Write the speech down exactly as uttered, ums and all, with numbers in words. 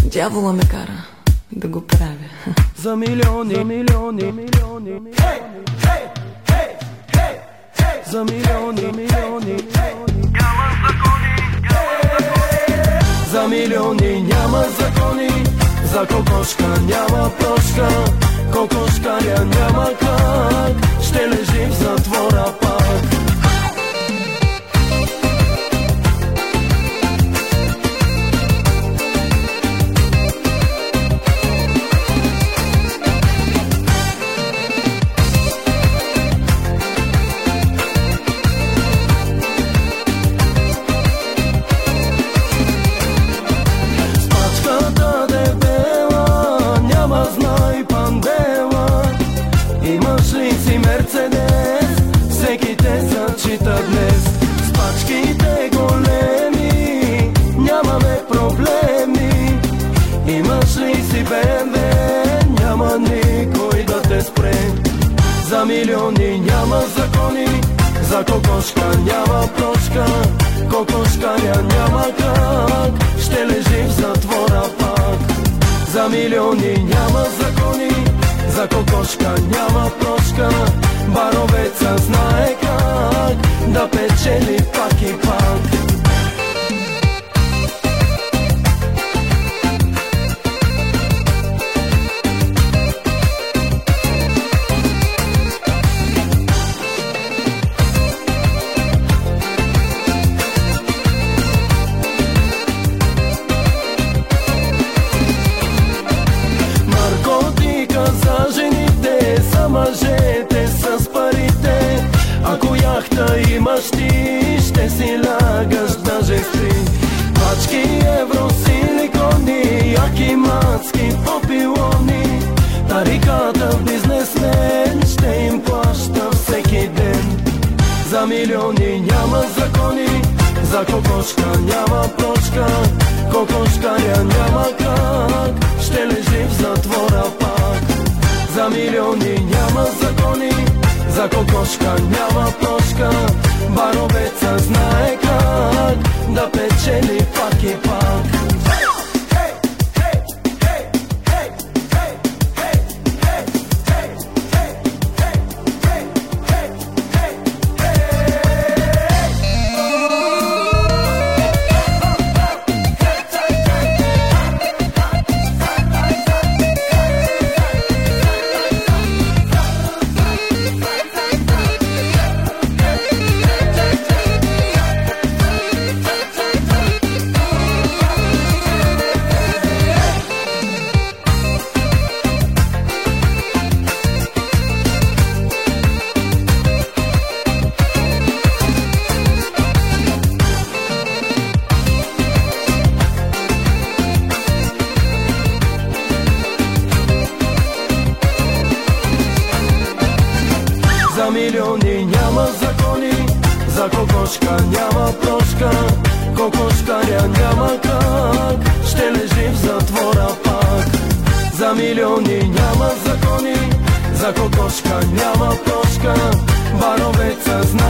Дявола ме кара да го правя. За милиони, за милиони, милиони, хей, хей, хей, хей, хей. За милиони, милиони, няма закони, за милиони няма закони, за кокошка няма прошка, кокошкаря няма как, ще лежи в затвора пак. Днес с пачките големи нямаме проблеми. Имаш ли си БМВ, няма никой да те спре. За милиони няма закони, за кокошка няма прошка, кокошкаря няма как, ще лежи в затвора пак. За милиони няма закони, за кокошка няма прошка, баровеца знае как да печели пак и пак. Наркотика за жените, за мъжете с парите. Ако яхта имаш ти, ще си лягаш даже с три пачки евро, силикони, яки мацки, попилони. Тариката бизнесмен ще им плаща всеки ден. За милиони няма закони, за кокошка няма прошка, кокошкаря няма как, ще лежи в затвора пак. За милиони няма закони, за кокошка няма прошка, баровеца знае как да печели пак и пак. За милиони няма закони, за кокошка няма прошка, кокошкаря няма как, ще лежи в затвора пак. За милиони няма закони, за кокошка няма прошка, баровеца знае